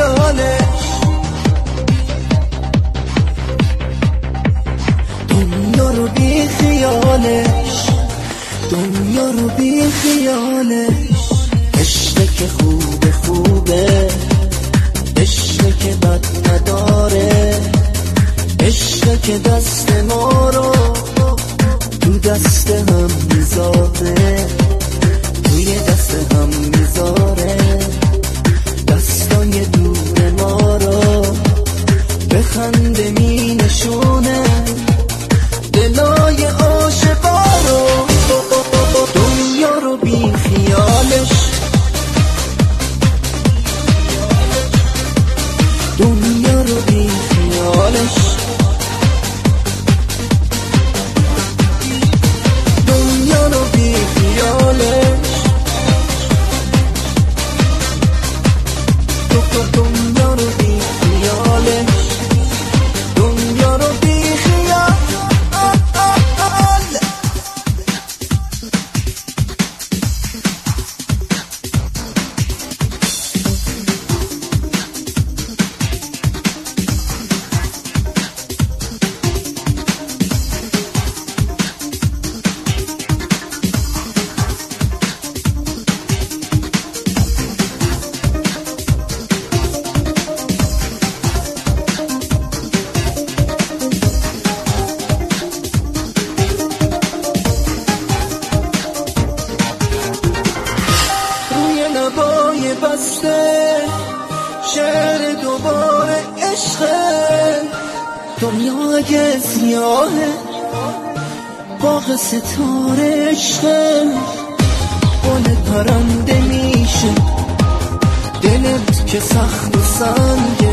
خیالش، دنیا رو بی خیالش، دنیا رو بی خیالش. عشقه که خوبه خوبه، عشقه که بد نداره، عشقه که دست ما رو تو دست هم میذاره، توی دست هم میذاره، دستای دور ما رو به خنده می نشونه، دلای عاشقا رو. دنیا رو بی خیالش، دنیا رو بی خیالش، دنیا رو بی خیالش، دنیا رو بی خیالش، دنیا رو بی خیال. لبای بسته شعر دوباره عشقه، دنیا اگه سیاهه باغ ستاره عشقه، بال پرنده میشه دلت که سخت و سنگه،